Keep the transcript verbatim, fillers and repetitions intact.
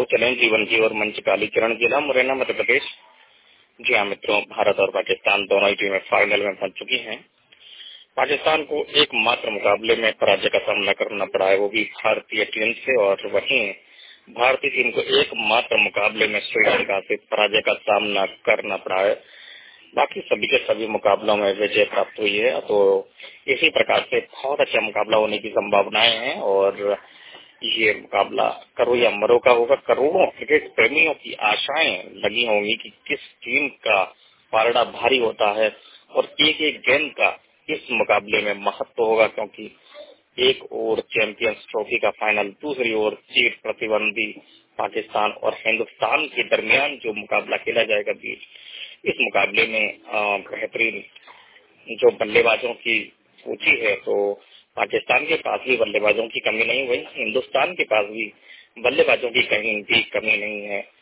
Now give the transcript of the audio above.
आओ चलें जीवन की और मंच कालीचरण जिला मुरैना मध्य प्रदेश। जी हाँ मित्रों, भारत और पाकिस्तान दोनों ही टीमें फाइनल में पहुंच चुकी हैं। पाकिस्तान को एकमात्र मुकाबले में पराजय का सामना करना पड़ा है, वो भी भारतीय टीम से, और वहीं भारतीय टीम को एकमात्र मुकाबले में श्रीलंका से पराजय का सामना करना पड़ा है। बाकी सभी के सभी मुकाबलों में विजय प्राप्त हुई है, तो इसी प्रकार से बहुत अच्छा मुकाबला होने की संभावनाएं हैं और ये मुकाबला करो या मरो का होगा। करोड़ों क्रिकेट प्रेमियों की आशाएं लगी होंगी कि किस टीम का पारडा भारी होता है और एक एक गेंद का इस मुकाबले में महत्व होगा, क्योंकि एक ओर चैंपियंस ट्रॉफी का फाइनल, दूसरी ओर चीर प्रतिद्वंदी पाकिस्तान और हिंदुस्तान के दरमियान जो मुकाबला खेला जाएगा बीच इस मुकाबले में अ, बेहतरीन जो बल्लेबाजों की सूची है, तो पाकिस्तान के पास भी बल्लेबाजों की कमी नहीं हुई, हिंदुस्तान के पास भी बल्लेबाजों की कहीं भी कमी नहीं है।